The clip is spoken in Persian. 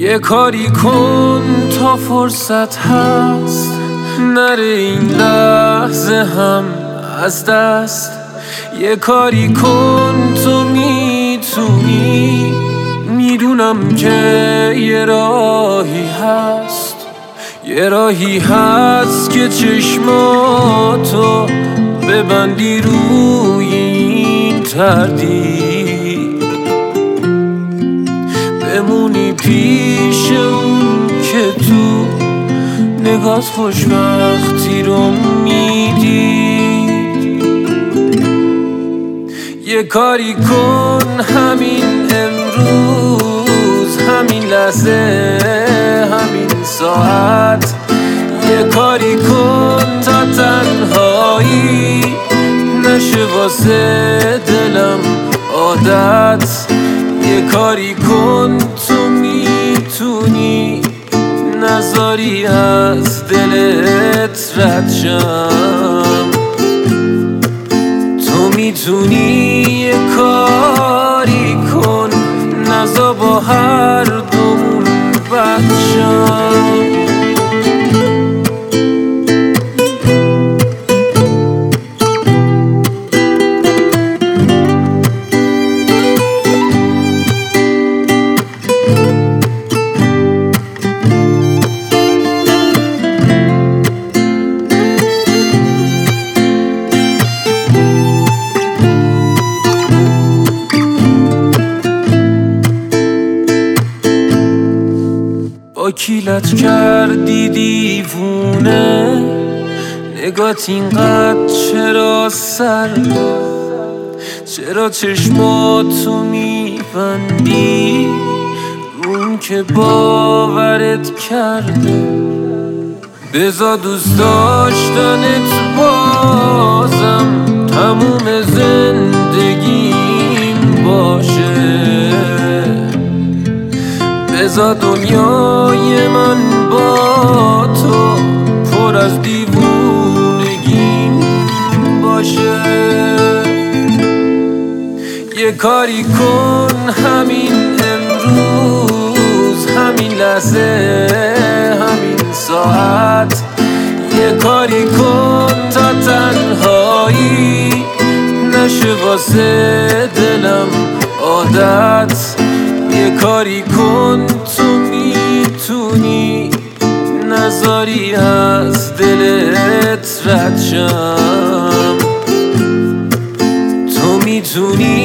یه کاری کن تا فرصت هست، نره این لحظه هم از دست. یه کاری کن تو میتونی، میدونم که یه راهی هست، یه راهی هست که چشماتو ببندی روی این تردید، بمونی پیش اون که تو نگات خوشبختی رو میدید. یه کاری کن همین امروز، همین لحظه، همین ساعت. یه کاری کن تا تنهایی نشه واسه دلم عادت. یه کاری کن تو میتونی، نذاری از دلت رد شم. تو میتونی یه کاری کن، نذار با هر دومون بد شم. وکیلت کردی دیوونه، نگات اینقدر چرا سرده؟ چرا چشماتو میبندی اون که باورت کرده؟ بذار دوست داشتنت بازم تموم زندگیم باشه. بذار دنیای من با تو پر از دیوونگیم باشه. یه کاری کن همین امروز، همین لحظه، همین ساعت. یه کاری کن تا تنهایی نشه واسه دلم عادت. یه کاری کن تو میتونی، نذاری از دلت رد شم. تو میتونی